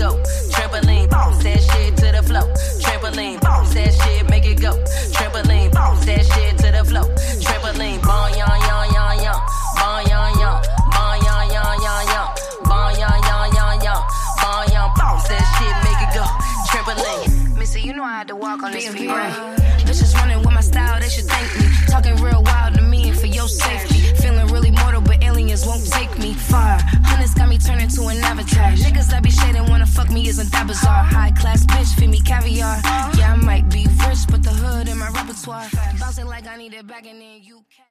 go. Trampoline, bounce that shit to the flow. Trampoline, bounce that shit, make it go. Trampoline, bounce that shit to the flow. Trampoline, bon yon yon yon yon, bon yon yon, bon yon yon yon yon, bon yon yon yon yon, bon yon, bounce that shit, make it go. Trampoline. Missy, you know I had to walk on this feet, right? Bitches running with my style, they should thank me. Talking real wild to me and for your safety. Feeling really mortal, but aliens won't take me far. Hunters got me turning to an avatar. Niggas that be shading wanna fuck me isn't that bizarre. High class bitch, feed me caviar. Yeah, I might be rich, but the hood in my repertoire. Bouncing like I need it back and then you can't.